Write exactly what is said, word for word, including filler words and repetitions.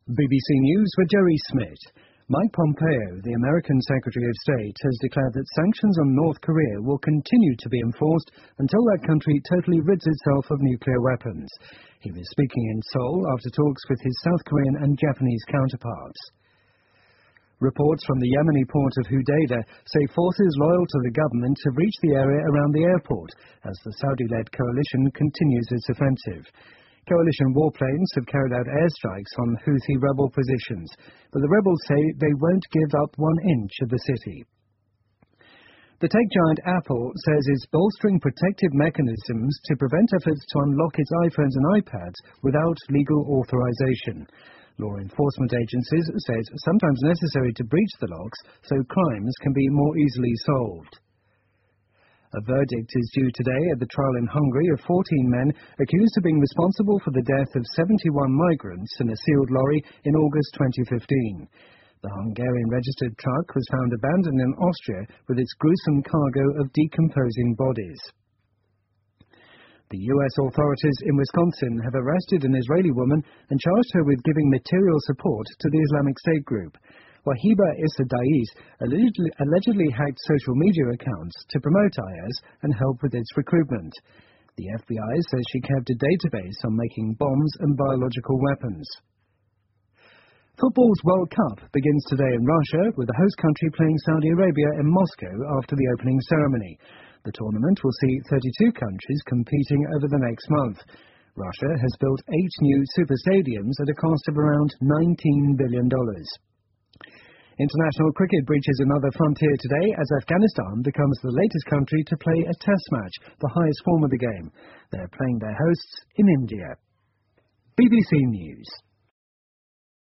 B B C News with Jerry Smith. Mike Pompeo, the American Secretary of State, has declared that sanctions on North Korea will continue to be enforced until that country totally rids itself of nuclear weapons. He was speaking in Seoul after talks with his South Korean and Japanese counterparts. Reports from the Yemeni port of Hodeidah say forces loyal to the government have reached the area around the airport as the Saudi-led coalition continues its offensive. Coalition warplanes have carried out airstrikes on Houthi rebel positions, but the rebels say they won't give up one inch of the city. The tech giant Apple says it's bolstering protective mechanisms to prevent efforts to unlock its iPhones and iPads without legal authorization. Law enforcement agencies say it's sometimes necessary to breach the locks so crimes can be more easily solved. A verdict is due today at the trial in Hungary of fourteen men accused of being responsible for the death of seventy-one migrants in a sealed lorry in August twenty fifteen. The Hungarian-registered truck was found abandoned in Austria with its gruesome cargo of decomposing bodies. The U S authorities in Wisconsin have arrested an Israeli woman and charged her with giving material support to the Islamic State group. Wahiba Issa Dais allegedly, allegedly hacked social media accounts to promote I S and help with its recruitment. The F B I says she kept a database on making bombs and biological weapons. Football's World Cup begins today in Russia, with the host country playing Saudi Arabia in Moscow after the opening ceremony. The tournament will see thirty-two countries competing over the next month. Russia has built eight new super stadiums at a cost of around nineteen billion dollars. International cricket breaches another frontier today as Afghanistan becomes the latest country to play a test match, the highest form of the game. They're playing their hosts in India. B B C News.